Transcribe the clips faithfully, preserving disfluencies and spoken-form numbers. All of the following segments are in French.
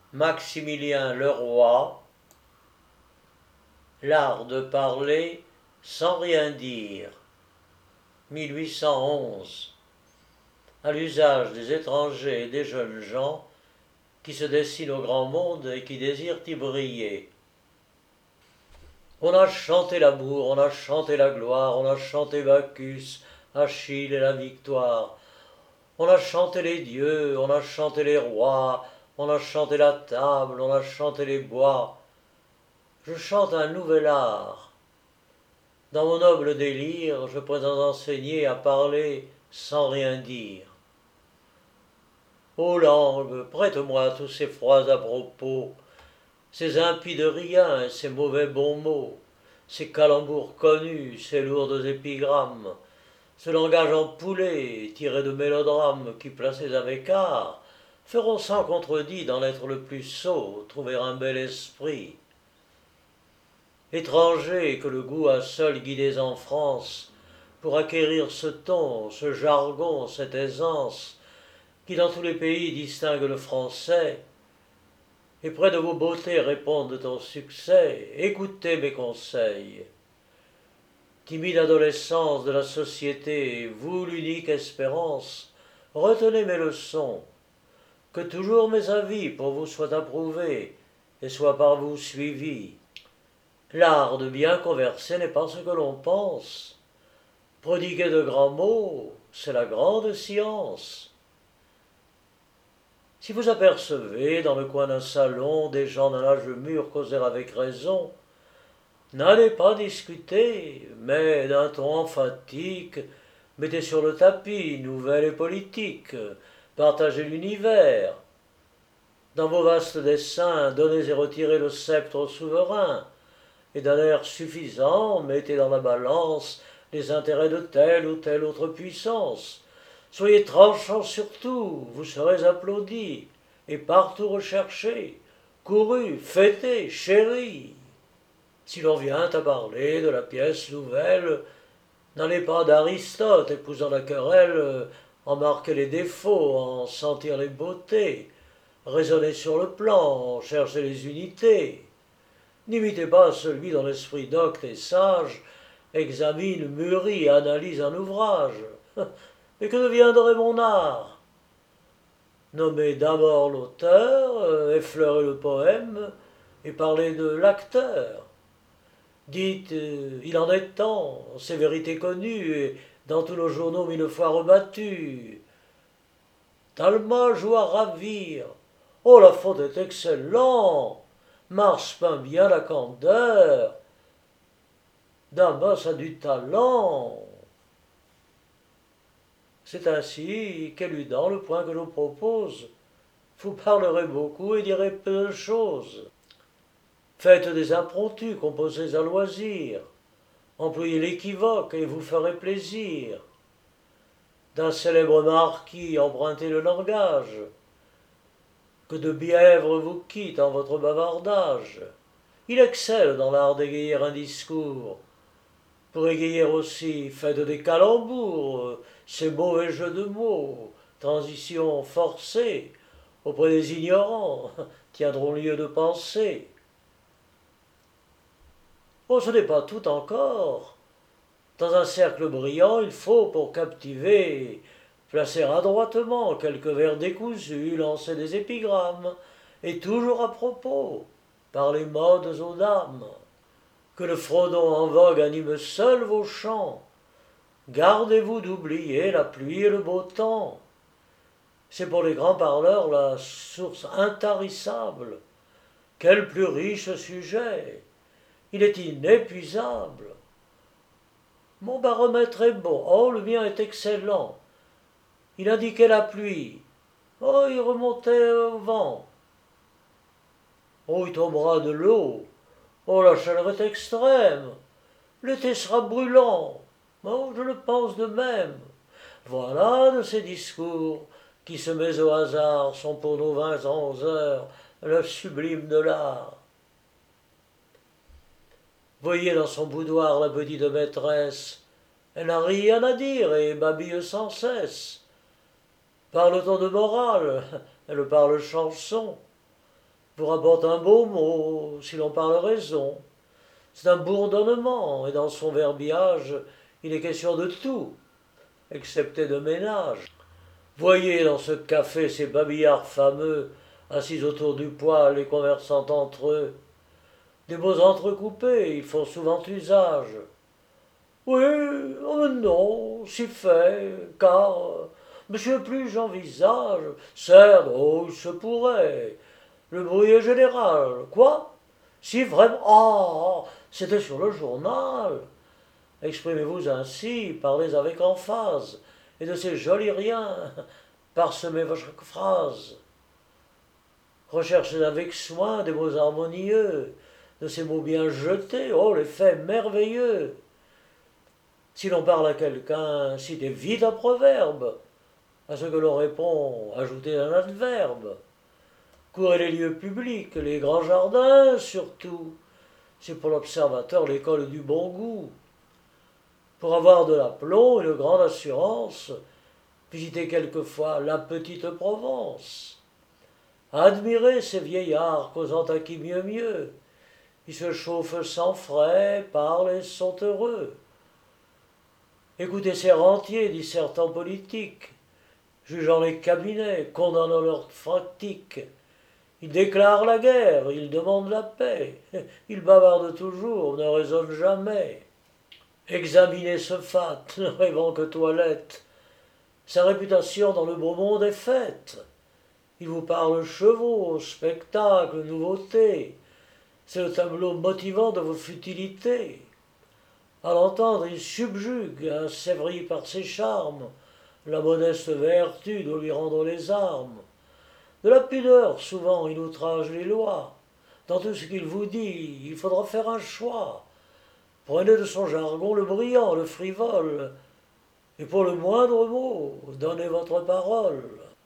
Maximilien Leroy, L'art de parler sans rien dire, mille huit cent onze, à l'usage des étrangers et des jeunes gens qui se dessinent au grand monde et qui désirent y briller. On a chanté l'amour, on a chanté la gloire, on a chanté Bacchus, Achille et la victoire. On a chanté les dieux, on a chanté les rois, on a chanté la table, on a chanté les bois. Je chante un nouvel art. Dans mon noble délire, je prétends enseigner à parler sans rien dire. Ô langue, prête-moi tous ces froids à propos, ces impies de rien et ces mauvais bons mots, ces calembours connus, ces lourdes épigrammes, ce langage empoulé, tiré de mélodrames qui, placés avec art, feront sans contredit dans l'être le plus sot trouver un bel esprit. Étrangers que le goût a seul guidés en France, pour acquérir ce ton, ce jargon, cette aisance, qui dans tous les pays distingue le français, et près de vos beautés répondent au succès, écoutez mes conseils. Timide adolescence de la société, vous l'unique espérance, retenez mes leçons, que toujours mes avis pour vous soient approuvés et soient par vous suivis. L'art de bien converser n'est pas ce que l'on pense. Prodiguer de grands mots, c'est la grande science. Si vous apercevez dans le coin d'un salon des gens d'un âge mûr causer avec raison, n'allez pas discuter, mais d'un ton emphatique, mettez sur le tapis, nouvelle et politique, partagez l'univers. Dans vos vastes desseins, donnez et retirez le sceptre au souverain, et d'un air suffisant, mettez dans la balance les intérêts de telle ou telle autre puissance. Soyez tranchants surtout, vous serez applaudis, et partout recherchés, courus, fêtés, chéris. Si l'on vient à parler de la pièce nouvelle, n'allez pas d'Aristote épousant la querelle, en marquer les défauts, en sentir les beautés, raisonnez sur le plan, cherchez les unités. N'imitez pas celui dont l'esprit docte et sage examine, mûrit, analyse un ouvrage. Mais que deviendrait mon art? Nommez d'abord l'auteur, effleurez le poème, et parlez de l'acteur. Dites, euh, il en est temps, c'est vérité connue, et dans tous nos journaux mille fois rebattue. Talma joue à ravir. Oh, la faute est excellente. Mars peint bien la candeur. Damas a du talent. C'est ainsi qu'éludant le point que je propose, vous parlerez beaucoup et direz peu de choses. Faites des impromptus composés à loisir, employez l'équivoque et vous ferez plaisir. D'un célèbre marquis empruntez le langage, que de Bièvre vous quitte en votre bavardage. Il excelle dans l'art d'égayer un discours. Pour égayer aussi, faites des calembours, ces mauvais jeux de mots, transitions forcées, auprès des ignorants, tiendront lieu de penser. Oh, ce n'est pas tout encore. Dans un cercle brillant, il faut, pour captiver, placer adroitement quelques vers décousus, lancer des épigrammes, et toujours à propos, par les modes aux dames. Que le fredon en vogue anime seul vos chants. Gardez-vous d'oublier la pluie et le beau temps. C'est pour les grands parleurs la source intarissable. Quel plus riche sujet! Il est inépuisable. Mon baromètre est bon. Oh, le mien est excellent. Il indiquait la pluie. Oh, il remontait au vent. Oh, il tombera de l'eau. Oh, la chaleur est extrême. L'été sera brûlant. Oh, je le pense de même. Voilà de ces discours qui, semés au hasard, sont pour nos vingt à onze heures le sublime de l'art. Voyez dans son boudoir la petite maîtresse. Elle n'a rien à dire et babille sans cesse. Parle-t-on de morale? Elle parle chanson. vous rapporte un beau mot, si l'on parle raison. C'est un bourdonnement, et dans son verbiage, il est question de tout, excepté de ménage. Voyez dans ce café ces babillards fameux, assis autour du poêle et conversant entre eux. Des mots entrecoupés, ils font souvent usage. Oui, oh non, si fait, car, monsieur plus j'envisage, certes, oh, il se pourrait. Le bruit est général. Quoi? Si vraiment. Ah, c'était sur le journal. Exprimez-vous ainsi, parlez avec emphase, et de ces jolis riens, parsemez chaque phrase. Recherchez avec soin des mots harmonieux, de ces mots bien jetés, oh, l'effet merveilleux. Si l'on parle à quelqu'un, citez vite un proverbe. À ce que l'on répond, ajoutez un adverbe. Courez les lieux publics, les grands jardins surtout. C'est pour l'observateur l'école du bon goût. Pour avoir de l'aplomb et de grande assurance, visitez quelquefois la petite Provence. Admirez ces vieillards causant à qui mieux mieux. Ils se chauffent sans frais, parlent et sont heureux. Écoutez ces rentiers dissertants politiques, jugeant les cabinets, condamnant leurs pratiques. Ils déclarent la guerre, ils demandent la paix, ils bavardent toujours, ne raisonnent jamais. Examinez ce fat, ne rêvant que toilette. Sa réputation dans le beau monde est faite. Il vous parle chevaux, spectacles, nouveautés. C'est le tableau motivant de vos futilités. À l'entendre, il subjugue, assévrit par ses charmes, la modeste vertu de lui rendre les armes. De la pudeur, souvent, il outrage les lois. Dans tout ce qu'il vous dit, il faudra faire un choix. Prenez de son jargon le brillant, le frivole, et pour le moindre mot, donnez votre parole.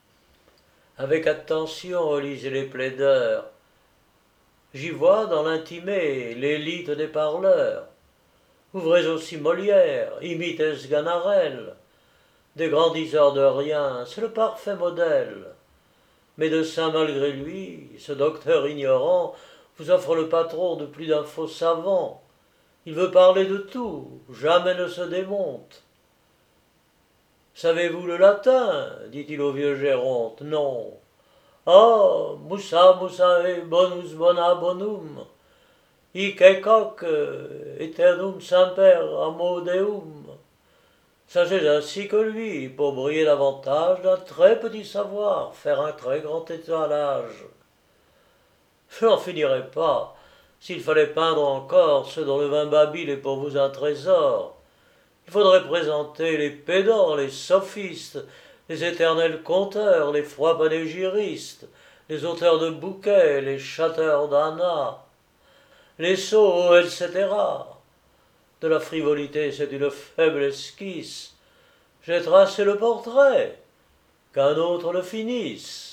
Avec attention, relisez les plaideurs. J'y vois dans l'intimé l'élite des parleurs. Ouvrez aussi Molière, imitez Sganarelle. Des grandisseurs de rien, c'est le parfait modèle. Médecin malgré lui, ce docteur ignorant vous offre le patron de plus d'un faux savant. Il veut parler de tout, jamais ne se démonte. Savez-vous le latin? Dit-il au vieux Géronte. Non. Ah, musa musae bonus bona bonum, hic ecoque eternum semper amo deum. Sachez ainsi que lui, pour briller davantage d'un très petit savoir, faire un très grand étalage. Je n'en finirai pas, s'il fallait peindre encore ce dont le vin babil est pour vous un trésor. Il faudrait présenter les pédants, les sophistes, les éternels conteurs, les froids panégyristes, les auteurs de bouquets, les châteurs d'Anna, les sots, et cetera. De la frivolité, c'est une faible esquisse. J'ai tracé le portrait, qu'un autre le finisse.